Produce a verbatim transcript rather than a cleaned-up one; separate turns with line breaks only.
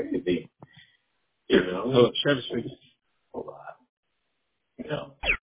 ready to be. You know?
Hello, Travis speaking.
Hold on. You know.